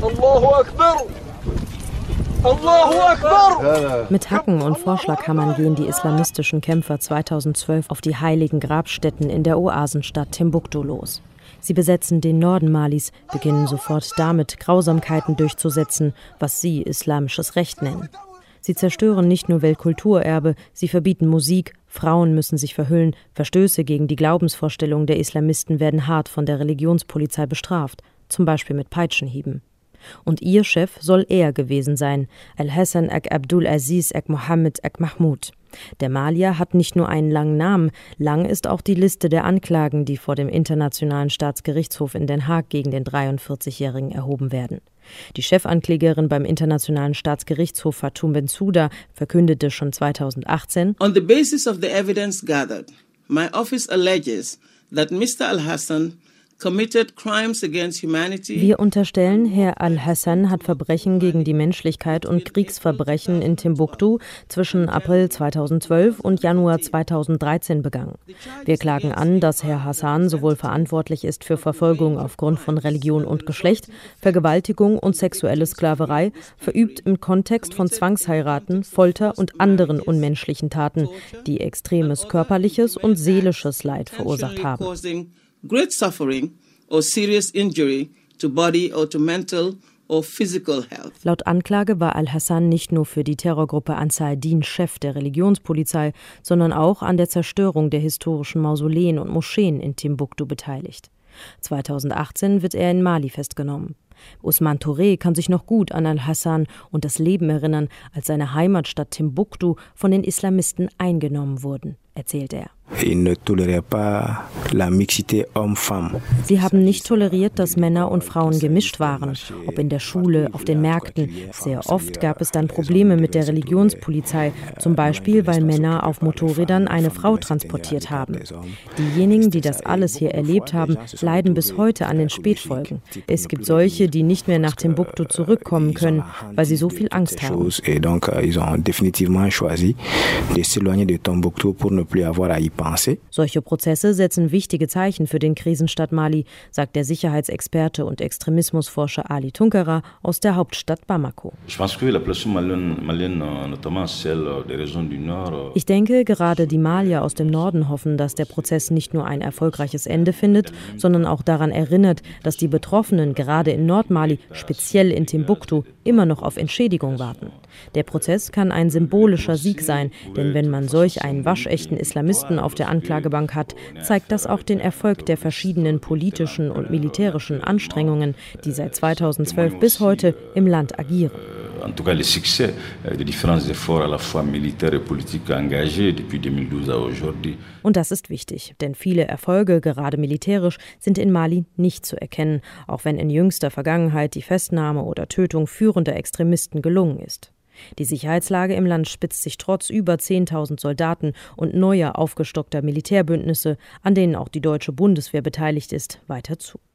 Allahu Akbar! Allahu Akbar! Mit Hacken und Vorschlaghammern gehen die islamistischen Kämpfer 2012 auf die heiligen Grabstätten in der Oasenstadt Timbuktu los. Sie besetzen den Norden Malis, beginnen sofort damit, Grausamkeiten durchzusetzen, was sie islamisches Recht nennen. Sie zerstören nicht nur Weltkulturerbe, sie verbieten Musik, Frauen müssen sich verhüllen, Verstöße gegen die Glaubensvorstellungen der Islamisten werden hart von der Religionspolizei bestraft, zum Beispiel mit Peitschenhieben. Und ihr Chef soll er gewesen sein, Al-Hassan Ag Abdul Aziz Ag Mohammed Ag Mahmoud. Der Malier hat nicht nur einen langen Namen, lang ist auch die Liste der Anklagen, die vor dem Internationalen Staatsgerichtshof in Den Haag gegen den 43-Jährigen erhoben werden. Die Chefanklägerin beim Internationalen Staatsgerichtshof Fatou Bensouda verkündete schon 2018: On the basis of the evidence gathered, my office alleges that Mr. Al-Hassan committed crimes against humanity. Wir unterstellen, Herr Al-Hassan hat Verbrechen gegen die Menschlichkeit und Kriegsverbrechen in Timbuktu zwischen April 2012 und Januar 2013 begangen. Wir klagen an, dass Herr Hassan sowohl verantwortlich ist für Verfolgung aufgrund von Religion und Geschlecht, Vergewaltigung und sexuelle Sklaverei, verübt im Kontext von Zwangsheiraten, Folter und anderen unmenschlichen Taten, die extremes körperliches und seelisches Leid verursacht haben. Great suffering or serious injury to body or to mental or physical health. Laut Anklage war Al-Hassan nicht nur für die Terrorgruppe Ansar Din Chef der Religionspolizei, sondern auch an der Zerstörung der historischen Mausoleen und Moscheen in Timbuktu beteiligt. 2018 wird er in Mali festgenommen. Ousmane Touré kann sich noch gut an Al-Hassan und das Leben erinnern, als seine Heimatstadt Timbuktu von den Islamisten eingenommen wurden, erzählt er. Sie haben nicht toleriert, dass Männer und Frauen gemischt waren, ob in der Schule, auf den Märkten. Sehr oft gab es dann Probleme mit der Religionspolizei, zum Beispiel, weil Männer auf Motorrädern eine Frau transportiert haben. Diejenigen, die das alles hier erlebt haben, leiden bis heute an den Spätfolgen. Es gibt solche, die nicht mehr nach Timbuktu zurückkommen können, weil sie so viel Angst haben. Solche Prozesse setzen wichtige Zeichen für den Krisenstaat Mali, sagt der Sicherheitsexperte und Extremismusforscher Ali Tunkara aus der Hauptstadt Bamako. Ich denke, gerade die Malier aus dem Norden hoffen, dass der Prozess nicht nur ein erfolgreiches Ende findet, sondern auch daran erinnert, dass die Betroffenen gerade in Nordmali, speziell in Timbuktu, immer noch auf Entschädigung warten. Der Prozess kann ein symbolischer Sieg sein, denn wenn man solch einen waschechten Islamisten auf der Anklagebank hat, zeigt das auch den Erfolg der verschiedenen politischen und militärischen Anstrengungen, die seit 2012 bis heute im Land agieren. En tout cas, les succès des différents efforts à la fois militaires et politiques engagés depuis 2012 à aujourd'hui. Und das ist wichtig, denn viele Erfolge, gerade militärisch, sind in Mali nicht zu erkennen, auch wenn in jüngster Vergangenheit die Festnahme oder Tötung führender Extremisten gelungen ist. Die Sicherheitslage im Land spitzt sich trotz über 10.000 Soldaten und neuer aufgestockter Militärbündnisse, an denen auch die deutsche Bundeswehr beteiligt ist, weiter zu.